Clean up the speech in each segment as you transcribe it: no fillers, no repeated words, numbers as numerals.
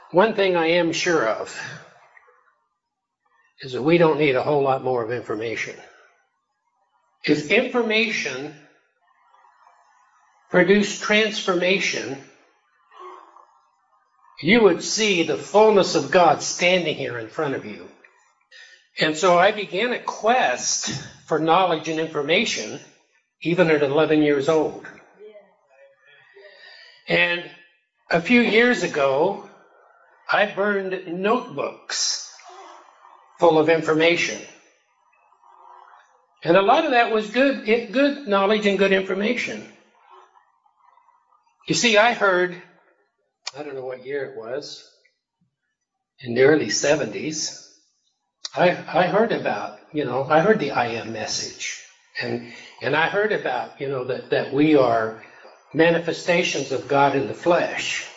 One thing I am sure of is that we don't need a whole lot more of information. If information produced transformation, you would see the fullness of God standing here in front of you. And so I began a quest for knowledge and information, even at 11 years old. And a few years ago, I burned notebooks full of information. And a lot of that was good knowledge and good information. You see, I heard, I don't know what year it was, in the early 70s, I heard about, I heard the I am message. And I heard about, that we are manifestations of God in the flesh.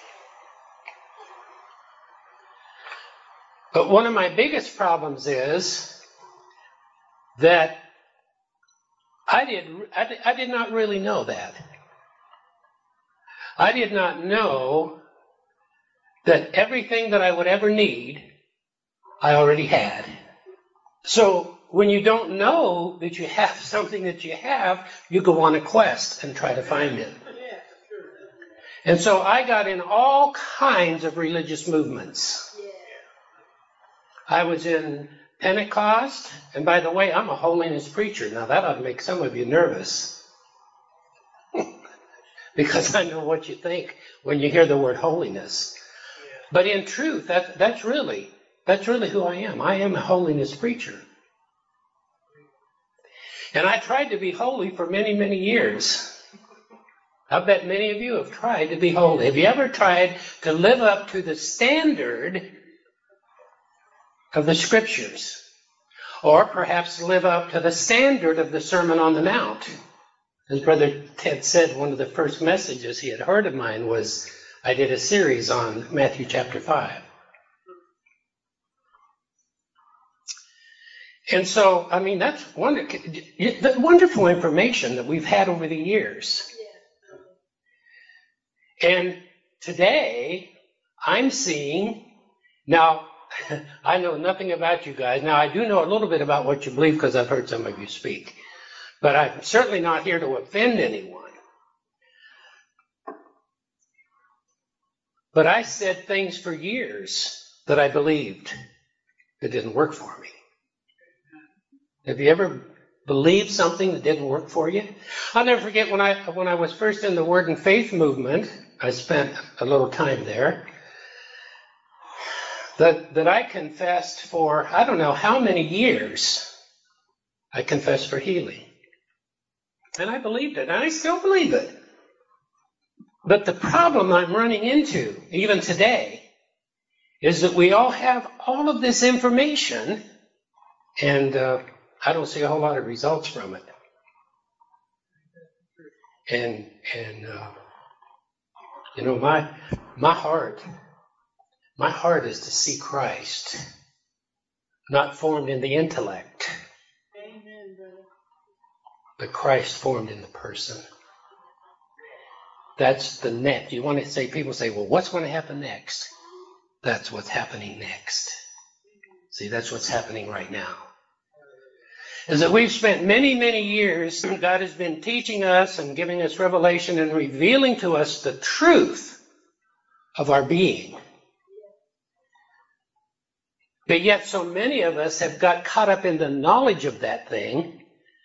But one of my biggest problems is that I did not really know that. I did not know that everything that I would ever need, I already had. So when you don't know that you have something that you have, you go on a quest and try to find it. And so I got in all kinds of religious movements. I was in Pentecost, and by the way, I'm a holiness preacher. Now that ought to make some of you nervous. Because I know what you think when you hear the word holiness. But in truth, that's really who I am. I am a holiness preacher. And I tried to be holy for many, many years. I bet many of you have tried to be holy. Have you ever tried to live up to the standard of the Scriptures? Or perhaps live up to the standard of the Sermon on the Mount? As Brother Ted said, one of the first messages he had heard of mine was, I did a series on Matthew chapter 5. And so, that's wonderful information that we've had over the years. And today, I'm seeing, now, I know nothing about you guys. Now, I do know a little bit about what you believe because I've heard some of you speak. But I'm certainly not here to offend anyone. But I said things for years that I believed that didn't work for me. Have you ever believed something that didn't work for you? I'll never forget when I was first in the Word and Faith movement, I spent a little time there, that I confessed for, I don't know how many years, I confessed for healing. And I believed it, and I still believe it. But the problem I'm running into, even today, is that we all have all of this information, and I don't see a whole lot of results from it. And my heart is to see Christ, not formed in the intellect, Amen, brother. But Christ formed in the person. That's the next. You want to say, people say, well, what's going to happen next? That's what's happening next. See, that's what's happening right now. Is that we've spent many, many years, God has been teaching us and giving us revelation and revealing to us the truth of our being. But yet so many of us have got caught up in the knowledge of that thing.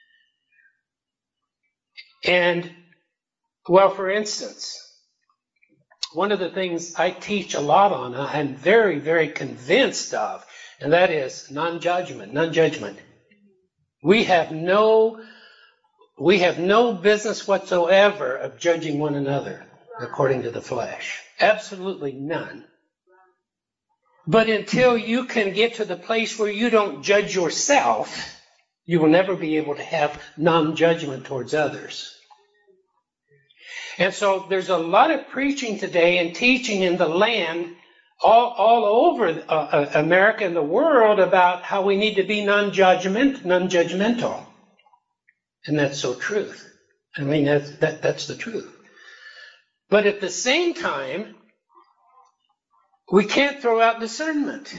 And, well, for instance, one of the things I teach a lot on, I'm very, very convinced of, and that is non-judgment. We have no business whatsoever of judging one another according to the flesh. Absolutely none. But until you can get to the place where you don't judge yourself, you will never be able to have non-judgment towards others. And so there's a lot of preaching today and teaching in the land all over America and the world about how we need to be non-judgmental. And that's so truth. I mean, that's the truth. But at the same time, We can't throw out discernment.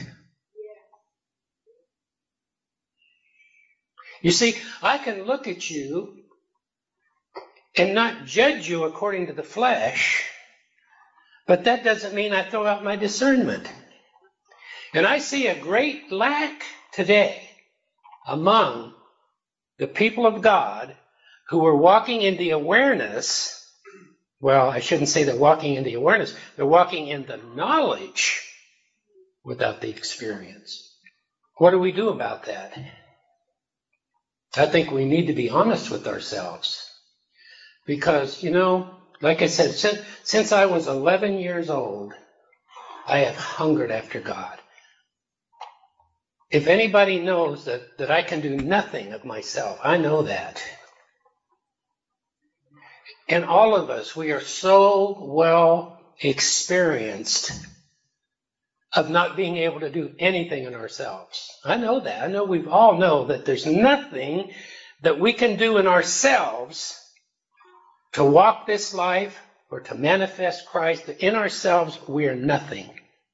You see, I can look at you and not judge you according to the flesh, but that doesn't mean I throw out my discernment. And I see a great lack today among the people of God who are walking in the awareness. Well, I shouldn't say they're walking in the awareness. They're walking in the knowledge without the experience. What do we do about that? I think we need to be honest with ourselves. Because, like I said, since I was 11 years old, I have hungered after God. If anybody knows that I can do nothing of myself, I know that. And all of us, we are so well experienced of not being able to do anything in ourselves. I know that. I know we all know that there's nothing that we can do in ourselves to walk this life or to manifest Christ. In ourselves, we are nothing.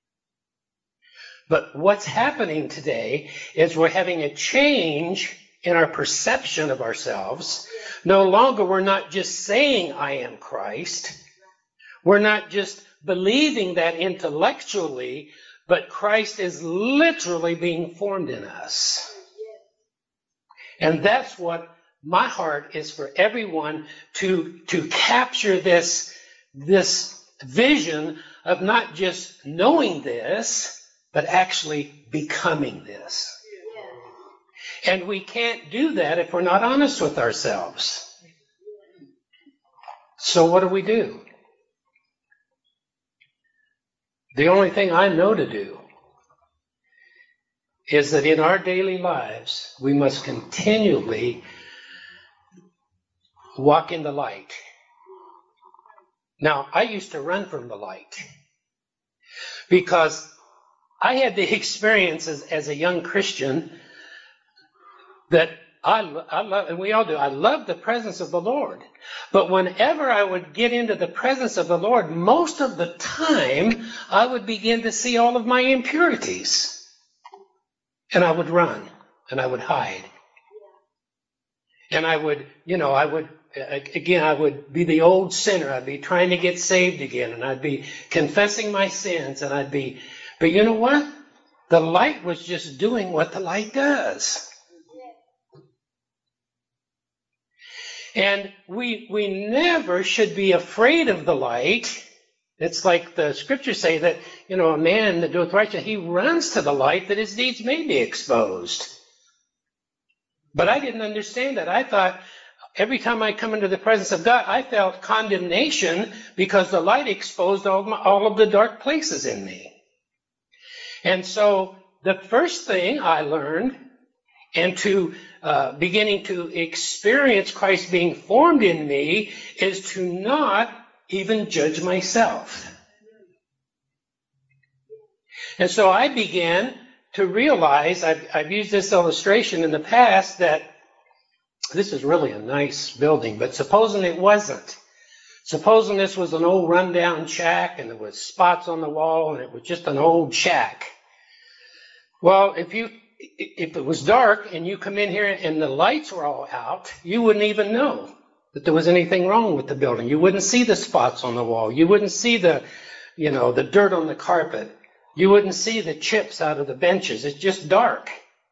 But what's happening today is we're having a change in our perception of ourselves. No longer we're not just saying, I am Christ. We're not just believing that intellectually, but Christ is literally being formed in us. And that's what my heart is for everyone to capture this vision of not just knowing this, but actually becoming this. And we can't do that if we're not honest with ourselves. So what do? The only thing I know to do is that in our daily lives, we must continually walk in the light. Now, I used to run from the light because I had the experience as a young Christian that I love, and we all do, I love the presence of the Lord. But whenever I would get into the presence of the Lord, most of the time, I would begin to see all of my impurities. And I would run, and I would hide. And I would be the old sinner. I'd be trying to get saved again, and I'd be confessing my sins, and but you know what? The light was just doing what the light does. And we never should be afraid of the light. It's like the scriptures say that, a man that doeth righteousness, he runs to the light that his deeds may be exposed. But I didn't understand that. I thought every time I come into the presence of God, I felt condemnation because the light exposed all of the dark places in me. And so the first thing I learned, and to beginning to experience Christ being formed in me, is to not even judge myself. And so I began to realize, I've used this illustration in the past, that this is really a nice building, but supposing it wasn't. Supposing this was an old rundown shack and there was spots on the wall and it was just an old shack. Well, if it was dark and you come in here and the lights were all out, you wouldn't even know that there was anything wrong with the building. You wouldn't see the spots on the wall. You wouldn't see the dirt on the carpet. You wouldn't see the chips out of the benches. It's just dark.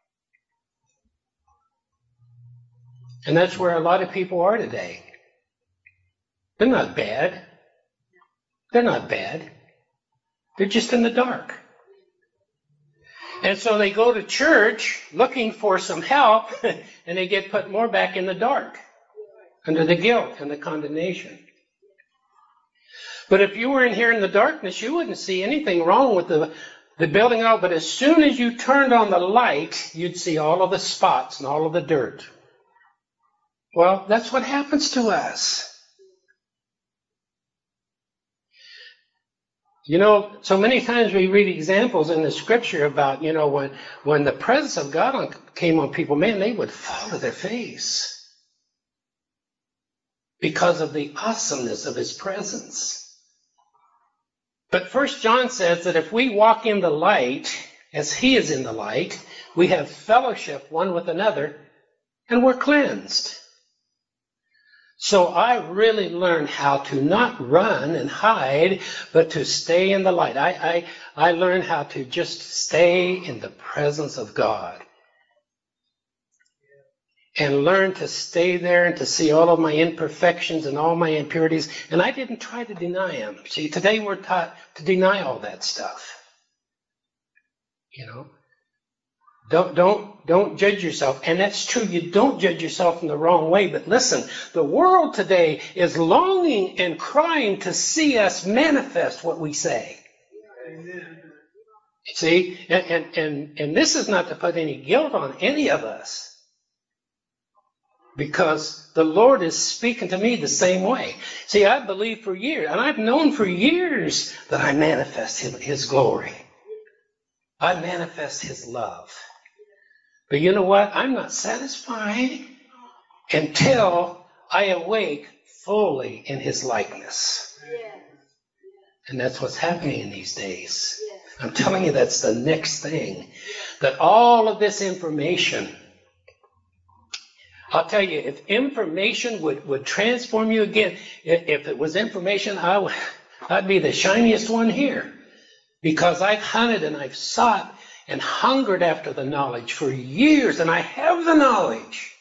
And that's where a lot of people are today. They're not bad. They're not bad. They're just in the dark. And so they go to church looking for some help, and they get put more back in the dark, under the guilt and the condemnation. But if you were in here in the darkness, you wouldn't see anything wrong with the building at all. But as soon as you turned on the light, you'd see all of the spots and all of the dirt. Well, that's what happens to us. So many times we read examples in the scripture about, when the presence of God came on people, man, they would fall to their face because of the awesomeness of his presence. But First John says that if we walk in the light, as he is in the light, we have fellowship one with another, and we're cleansed. So I really learned how to not run and hide, but to stay in the light. I learned how to just stay in the presence of God. And learn to stay there and to see all of my imperfections and all my impurities. And I didn't try to deny them. See, today we're taught to deny all that stuff. You know, don't judge yourself. And that's true. You don't judge yourself in the wrong way. But listen, the world today is longing and crying to see us manifest what we say. Amen. See, and this is not to put any guilt on any of us. Because the Lord is speaking to me the same way. See, I believe for years, and I've known for years that I manifest His glory. I manifest His love. But you know what? I'm not satisfied until I awake fully in His likeness. And that's what's happening in these days. I'm telling you, that's the next thing. That all of this information, I'll tell you, if information would transform you again, if it was information, I'd be the shiniest one here. Because I've hunted and I've sought and hungered after the knowledge for years, and I have the knowledge.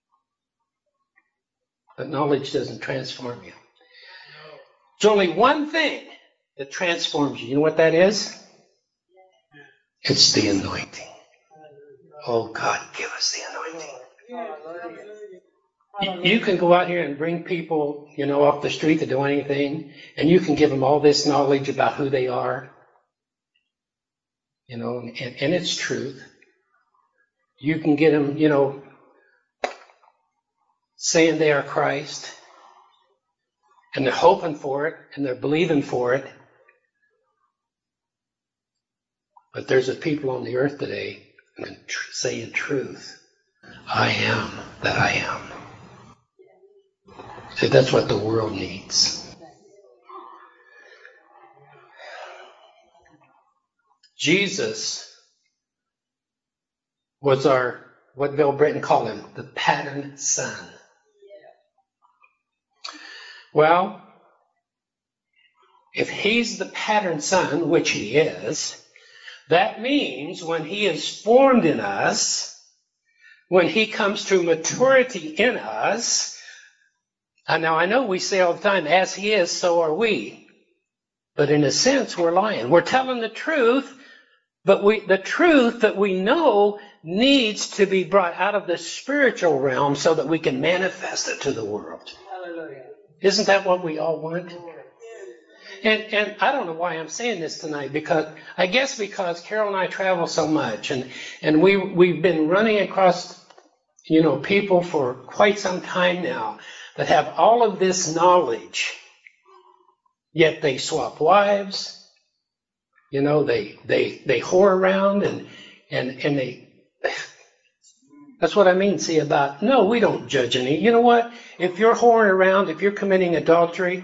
But knowledge doesn't transform you. There's only one thing that transforms you. You know what that is? It's the anointing. Oh, God, give us the anointing. You can go out here and bring people, off the street to do anything, and you can give them all this knowledge about who they are, and it's truth. You can get them, saying they are Christ, and they're hoping for it, and they're believing for it. But there's a people on the earth today saying truth. I am that I am. See, that's what the world needs. Jesus was what Bill Britton called him, the pattern son. Well, if he's the pattern son, which he is, that means when he is formed in us, when he comes to maturity in us, and now I know we say all the time, as he is, so are we. But in a sense, we're lying. We're telling the truth, but the truth that we know needs to be brought out of the spiritual realm so that we can manifest it to the world. Hallelujah. Isn't that what we all want? And I don't know why I'm saying this tonight, because Carol and I travel so much, and we've been running across, people for quite some time now that have all of this knowledge, yet they swap wives, they whore around and they. That's what I mean. See, no, we don't judge any. You know what? If you're whoring around, if you're committing adultery,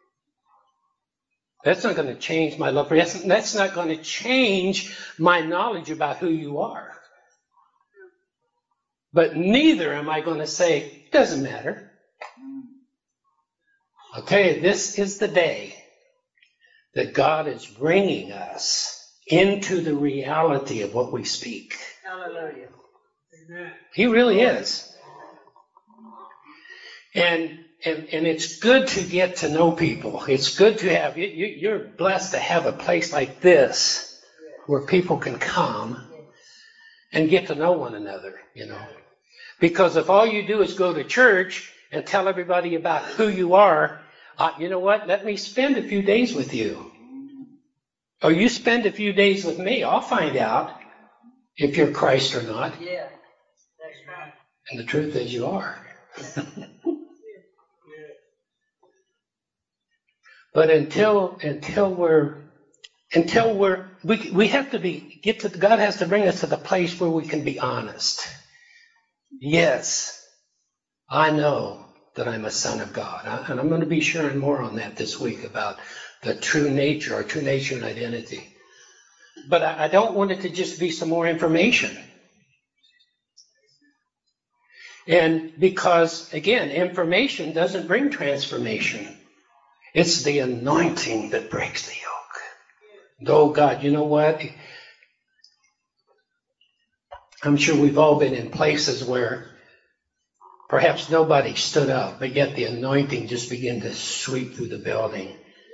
that's not going to change my love for you. That's not going to change my knowledge about who you are. But neither am I going to say, it doesn't matter. I'll tell you, this is the day that God is bringing us into the reality of what we speak. Hallelujah. Amen. He really is. And it's good to get to know people. It's good to have, you're blessed to have a place like this where people can come and get to know one another, Because if all you do is go to church and tell everybody about who you are, you know what? Let me spend a few days with you. Or you spend a few days with me. I'll find out if you're Christ or not. Yeah, that's right. And the truth is you are. But until we have to God has to bring us to the place where we can be honest. Yes, I know that I'm a son of God. And I'm going to be sharing more on that this week about the true nature, our true nature and identity. But I don't want it to just be some more information. And because, again, information doesn't bring transformation. It's the anointing that breaks the yoke. Oh, God, you know what? I'm sure we've all been in places where perhaps nobody stood up, but yet the anointing just began to sweep through the building.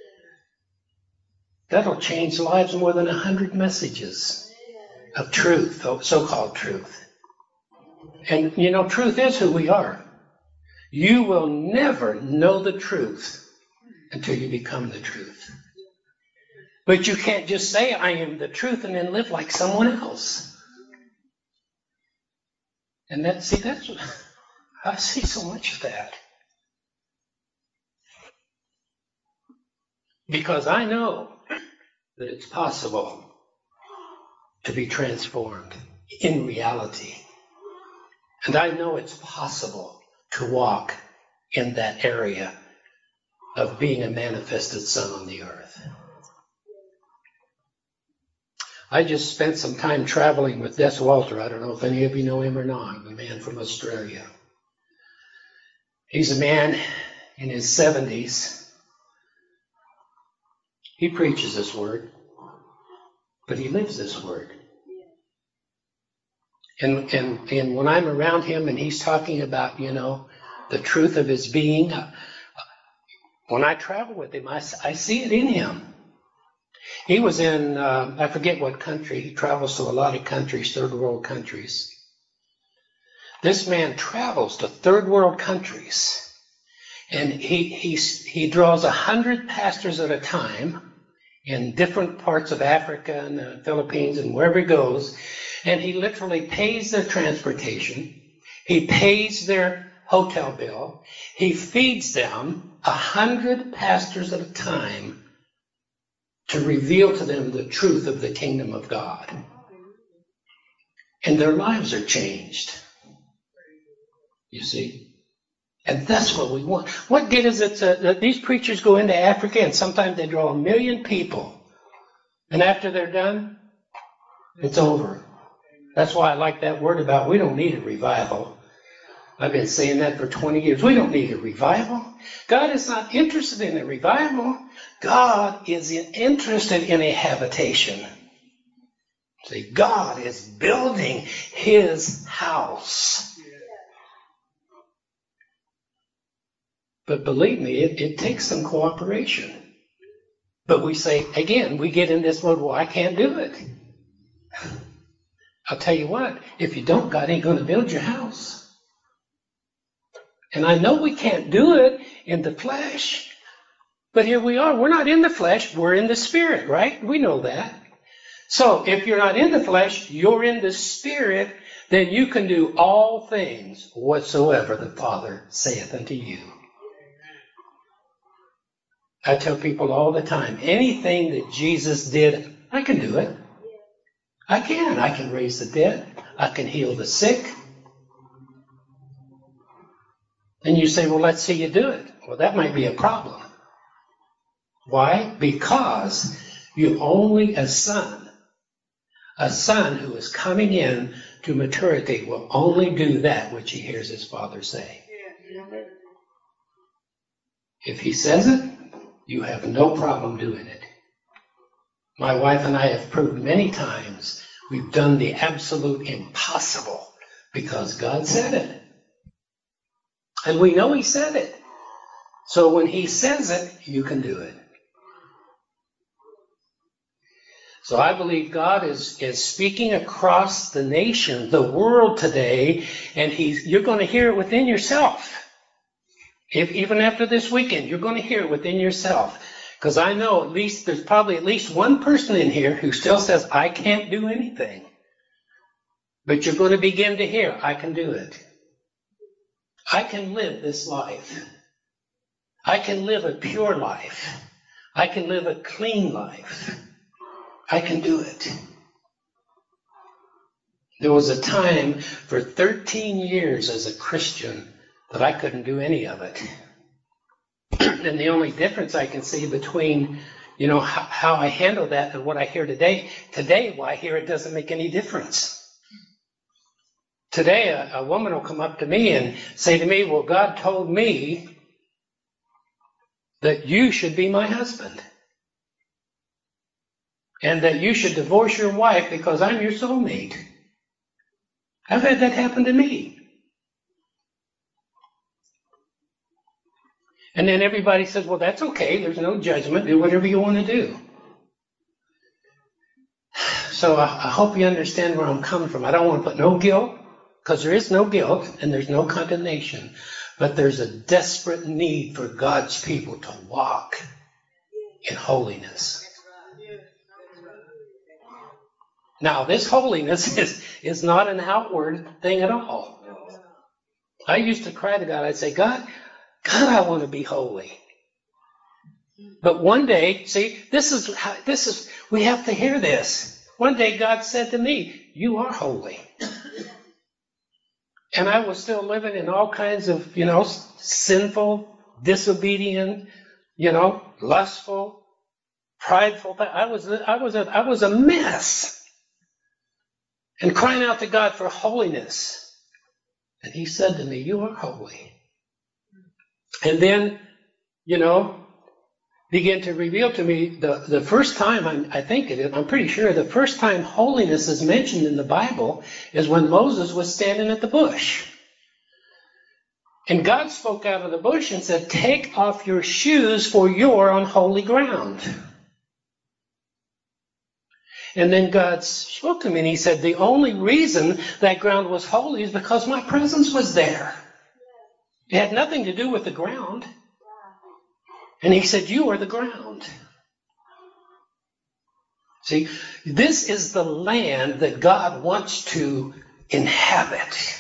That'll change lives more than 100 messages of truth, so-called truth. And, you know, truth is who we are. You will never know the truth until you become the truth. But you can't just say, I am the truth, and then live like someone else. And I see so much of that. Because I know that it's possible to be transformed in reality. And I know it's possible to walk in that area of being a manifested son on the earth. I just spent some time traveling with Des Walter. I don't know if any of you know him or not, a man from Australia. He's a man in his 70s. He preaches this word, but he lives this word. And when I'm around him and he's talking about, you know, the truth of his being, when I travel with him, I see it in him. He was in, I forget what country. He travels to a lot of countries, third world countries. This man travels to third world countries. And he draws 100 pastors at a time in different parts of Africa and the Philippines and wherever he goes. And he literally pays their transportation. He pays their hotel bill. He feeds them 100 pastors at a time to reveal to them the truth of the kingdom of God. And their lives are changed. You see? And that's what we want. What good is it that these preachers go into Africa and sometimes they draw 1 million people. And after they're done, it's over. That's why I like that word about we don't need a revival. I've been saying that for 20 years. We don't need a revival. God is not interested in a revival. God is interested in a habitation. See, God is building his house. But believe me, it takes some cooperation. But we say, again, we get in this mode, well, I can't do it. I'll tell you what, if you don't, God ain't going to build your house. And I know we can't do it in the flesh, but here we are. We're not in the flesh, we're in the spirit, right? We know that. So if you're not in the flesh, you're in the spirit, then you can do all things whatsoever the Father saith unto you. I tell people all the time, anything that Jesus did, I can do it. I can. I can raise the dead. I can heal the sick. And you say, well, let's see you do it. Well, that might be a problem. Why? Because you only a son who is coming in to maturity will only do that which he hears his father say. If he says it, you have no problem doing it. My wife and I have proved many times we've done the absolute impossible because God said it. And we know he said it. So when he says it, you can do it. So I believe God is speaking across the nation, the world today, and you're going to hear it within yourself. Even after this weekend, you're going to hear it within yourself. Because I know there's probably at least one person in here who still says, I can't do anything. But you're going to begin to hear, I can do it. I can live this life. I can live a pure life. I can live a clean life. I can do it. There was a time for 13 years as a Christian that I couldn't do any of it. And the only difference I can see between how I handle that and what I hear today. Today, what I hear, it doesn't make any difference. Today, a woman will come up to me and say to me, well, God told me that you should be my husband. And that you should divorce your wife because I'm your soulmate. I've had that happen to me. And then everybody says, well, that's okay. There's no judgment. Do whatever you want to do. So I hope you understand where I'm coming from. I don't want to put no guilt, because there is no guilt and there's no condemnation. But there's a desperate need for God's people to walk in holiness. Now, this holiness is not an outward thing at all. I used to cry to God. I'd say, God, I want to be holy. But one day, see, we have to hear this. One day God said to me, you are holy. And I was still living in all kinds of, sinful, disobedient, lustful, prideful. I was a mess. And crying out to God for holiness. And he said to me, you are holy. And then, began to reveal to me the first time, I'm pretty sure the first time holiness is mentioned in the Bible is when Moses was standing at the bush. And God spoke out of the bush and said, take off your shoes, for you're on holy ground. And then God spoke to me and he said, the only reason that ground was holy is because my presence was there. It had nothing to do with the ground. And he said, you are the ground. See, this is the land that God wants to inhabit.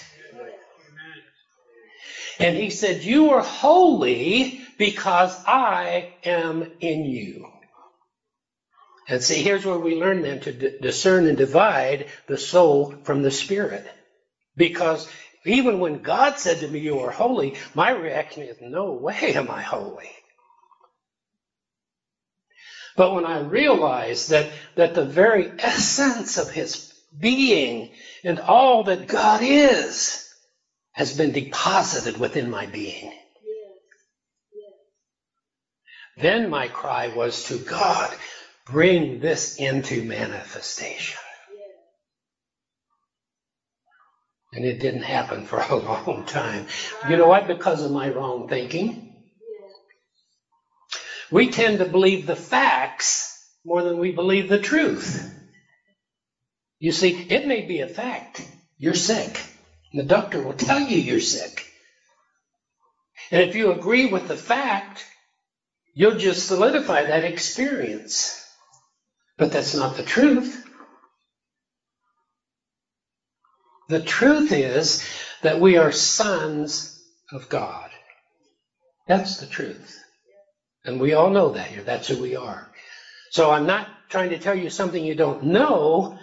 And he said, you are holy because I am in you. And see, here's where we learn then to discern and divide the soul from the spirit. Because even when God said to me, you are holy, my reaction is, no way am I holy. But when I realized that the very essence of his being and all that God is has been deposited within my being. Then my cry was to God, bring this into manifestation. And it didn't happen for a long time. You know what? Because of my wrong thinking. We tend to believe the facts more than we believe the truth. You see, it may be a fact. You're sick. And the doctor will tell you you're sick. And if you agree with the fact, you'll just solidify that experience. But that's not the truth. The truth is that we are sons of God. That's the truth. And we all know that here. That's who we are. So I'm not trying to tell you something you don't know,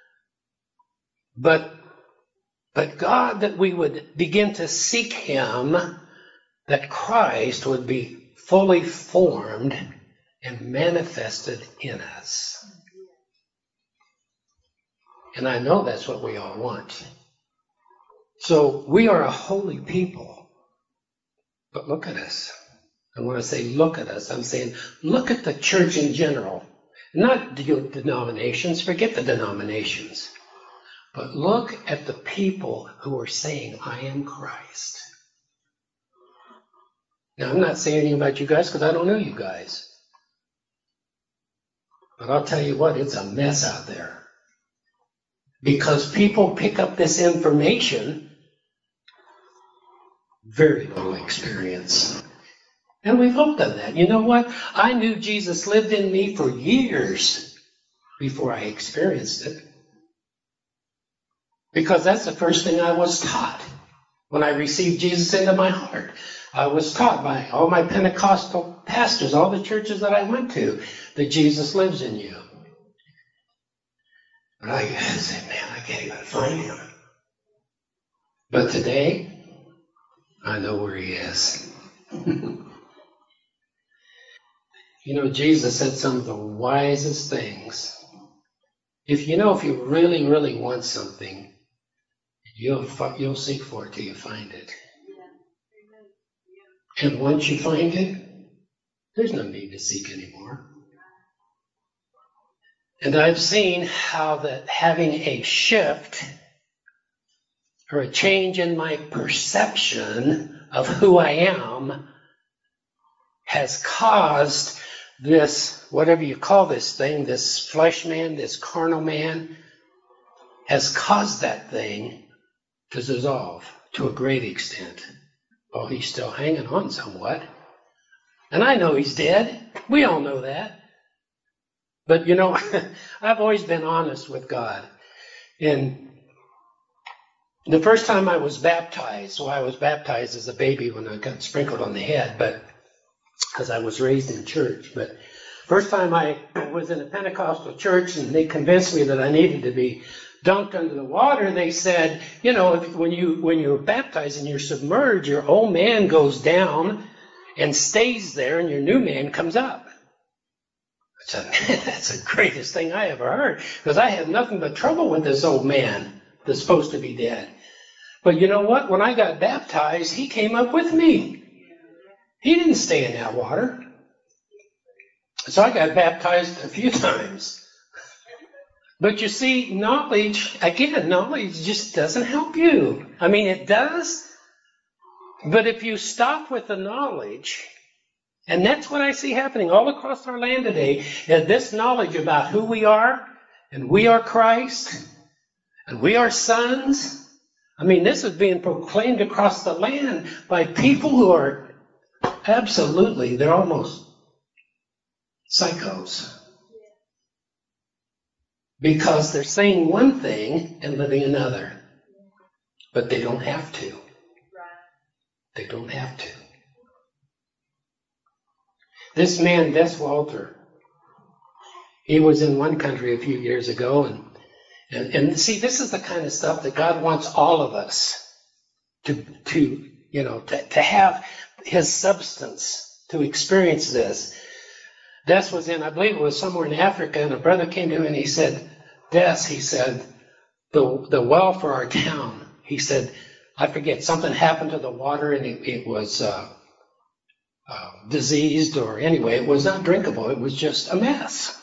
but God, that we would begin to seek him, that Christ would be fully formed and manifested in us. And I know that's what we all want. So we are a holy people. But look at us. And when I say look at us, I'm saying look at the church in general. Not denominations, forget the denominations. But look at the people who are saying, I am Christ. Now, I'm not saying anything about you guys because I don't know you guys. But I'll tell you what, it's a mess out there. Because people pick up this information, very little experience. And we've all done that. You know what? I knew Jesus lived in me for years before I experienced it. Because that's the first thing I was taught when I received Jesus into my heart. I was taught by all my Pentecostal pastors, all the churches that I went to, that Jesus lives in you. But I said, man, I can't even find him. But today, I know where he is. You know, Jesus said some of the wisest things. If you really, really want something, you'll seek for it till you find it. And once you find it, there's no need to seek anymore. And I've seen how that having a shift or a change in my perception of who I am has caused this, whatever you call this thing, this flesh man, this carnal man, has caused that thing to dissolve to a great extent. Oh, he's still hanging on somewhat. And I know he's dead. We all know that. But, I've always been honest with God. And the first time I was baptized, I was baptized as a baby when I got sprinkled on the head, but because I was raised in church. But first time I was in a Pentecostal church and they convinced me that I needed to be dunked under the water, they said, when you're baptized and you're submerged, your old man goes down and stays there and your new man comes up. I said, man, that's the greatest thing I ever heard, because I had nothing but trouble with this old man that's supposed to be dead. But you know what? When I got baptized, he came up with me. He didn't stay in that water. So I got baptized a few times. But you see, knowledge just doesn't help you. I mean, it does. But if you stop with the knowledge, and that's what I see happening all across our land today, is this knowledge about who we are, and we are Christ, and we are sons. I mean, this is being proclaimed across the land by people who are absolutely, they're almost psychos. Because they're saying one thing and living another. But they don't have to. They don't have to. This man, Des Walter, he was in one country a few years ago, and see, this is the kind of stuff that God wants all of us to have his substance, to experience this. Des was in, I believe it was somewhere in Africa, and a brother came to him and he said, Des, he said, the well for our town, he said, I forget, something happened to the water and it was diseased, or anyway, it was not drinkable. It was just a mess.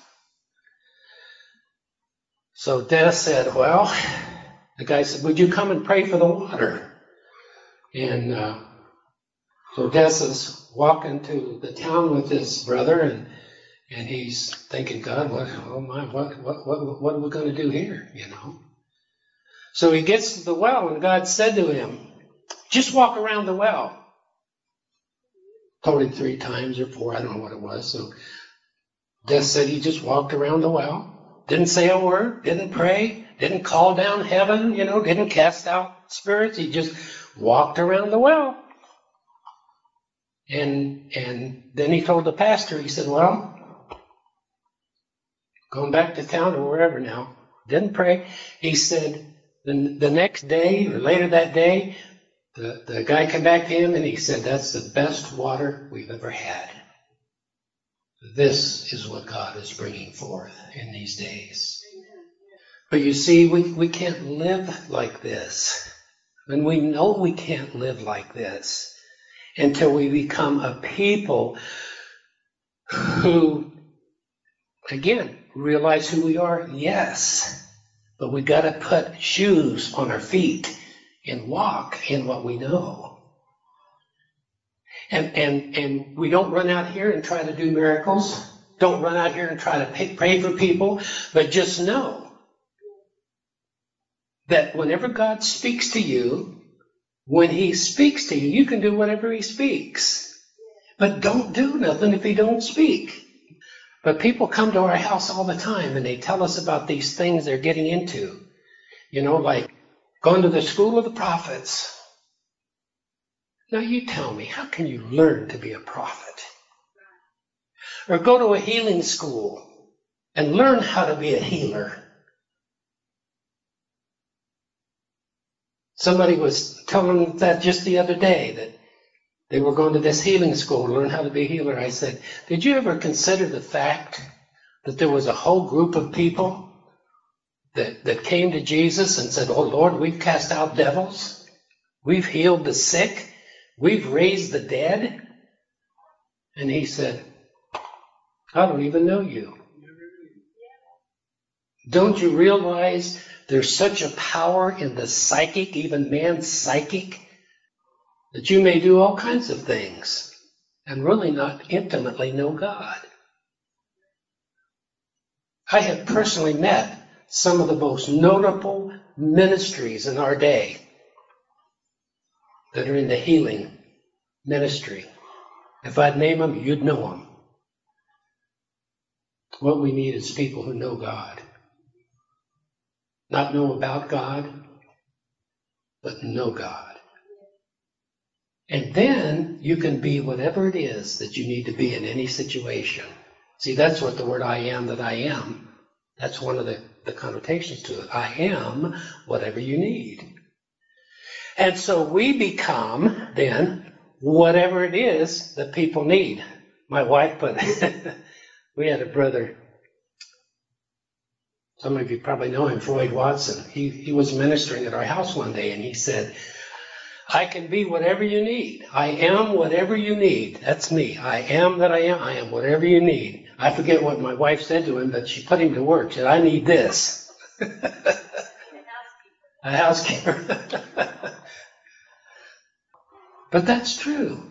So Des said, well, the guy said, would you come and pray for the water? And so Des is walking to the town with his brother, and he's thinking, God, what are we going to do here, So he gets to the well, and God said to him, just walk around the well. Told him 3 times or 4, I don't know what it was. So Des said he just walked around the well. Didn't say a word, didn't pray, didn't call down heaven, didn't cast out spirits. He just walked around the well. And then he told the pastor, he said, well, going back to town or wherever now, didn't pray. He said the next day or later that day, the guy came back to him and he said, that's the best water we've ever had. This is what God is bringing forth in these days. But you see, we can't live like this. And we know we can't live like this until we become a people who, again, realize who we are, yes. But we got to put shoes on our feet and walk in what we know. And we don't run out here and try to do miracles. Don't run out here and try to pray for people. But just know that whenever God speaks to you, when he speaks to you, you can do whatever he speaks. But don't do nothing if he don't speak. But people come to our house all the time and they tell us about these things they're getting into. Like going to the school of the prophets. Now you tell me, how can you learn to be a prophet? Or go to a healing school and learn how to be a healer. Somebody was telling that just the other day, They were going to this healing school to learn how to be a healer. I said, did you ever consider the fact that there was a whole group of people that came to Jesus and said, oh, Lord, we've cast out devils. We've healed the sick. We've raised the dead. And he said, I don't even know you. Don't you realize there's such a power in the psychic, even man's psychic, that you may do all kinds of things and really not intimately know God? I have personally met some of the most notable ministries in our day that are in the healing ministry. If I'd name them, you'd know them. What we need is people who know God. Not know about God, but know God. And then you can be whatever it is that you need to be in any situation. See, that's what the word I am that I am. That's one of the connotations to it. I am whatever you need. And so we become, then, whatever it is that people need. My wife put we had a brother, some of you probably know him, Floyd Watson. He was ministering at our house one day, and he said, I can be whatever you need. I am whatever you need. That's me. I am that I am. I am whatever you need. I forget what my wife said to him, but she put him to work. She said, I need this. A housekeeper. But that's true.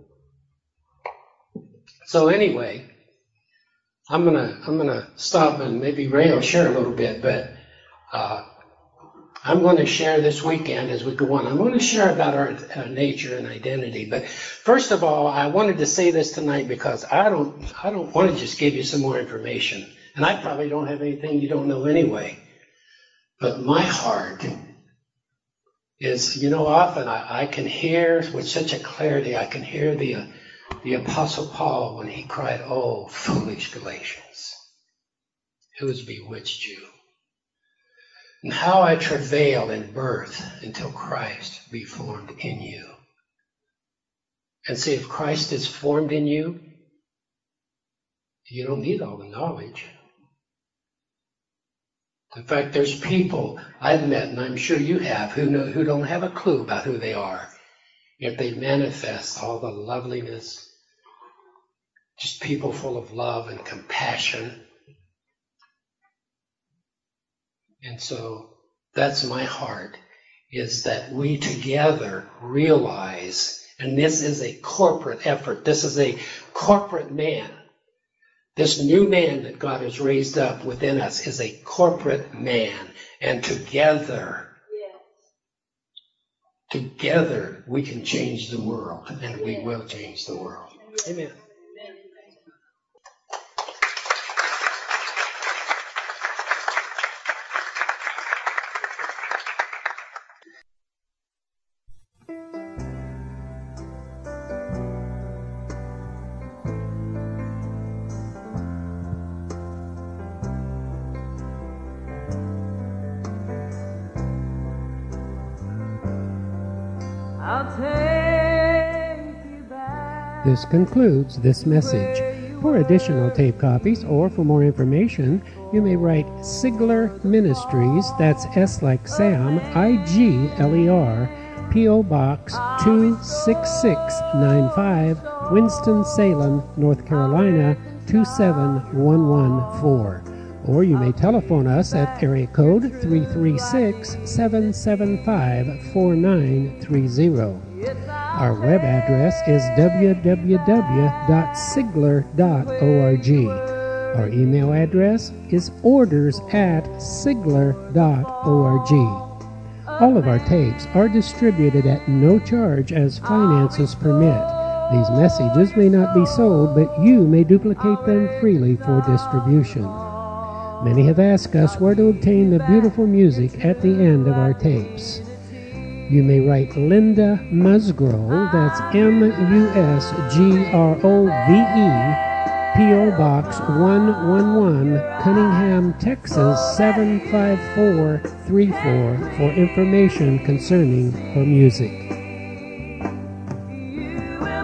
So anyway, I'm gonna stop, and maybe Ray will share a little bit, but I'm going to share this weekend as we go on. I'm going to share about our nature and identity. But first of all, I wanted to say this tonight because I don't want to just give you some more information. And I probably don't have anything you don't know anyway. But my heart is, often I can hear with such a clarity, I can hear the Apostle Paul when he cried, oh, foolish Galatians, who has bewitched you? And how I travailed in birth until Christ be formed in you. And see, if Christ is formed in you, you don't need all the knowledge. In fact, there's people I've met, and I'm sure you have, who don't have a clue about who they are. Yet they manifest all the loveliness, just people full of love and compassion. And so that's my heart, is that we together realize, and this is a corporate effort, this is a corporate man. This new man that God has raised up within us is a corporate man. And together we can change the world, and we will change the world. Amen. This concludes this message. For additional tape copies or for more information, you may write Sigler Ministries, that's S like Sam, I-G-L-E-R, P.O. Box 26695, Winston-Salem, North Carolina, 27114. Or you may telephone us at area code 336-775-4930. Our web address is www.sigler.org. Our email address is orders@sigler.org. All of our tapes are distributed at no charge as finances permit. These messages may not be sold, but you may duplicate them freely for distribution. Many have asked us where to obtain the beautiful music at the end of our tapes. You may write Linda Musgrove, that's M-U-S-G-R-O-V-E, P.O. Box 111, Cunningham, Texas 75434 for information concerning her music.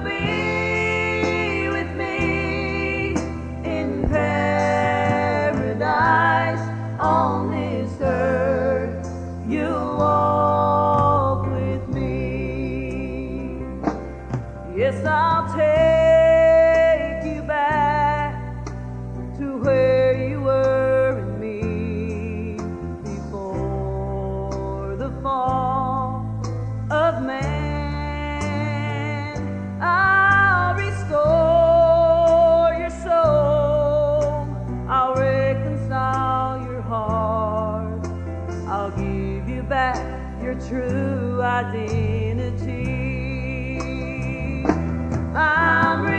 true identity. I'm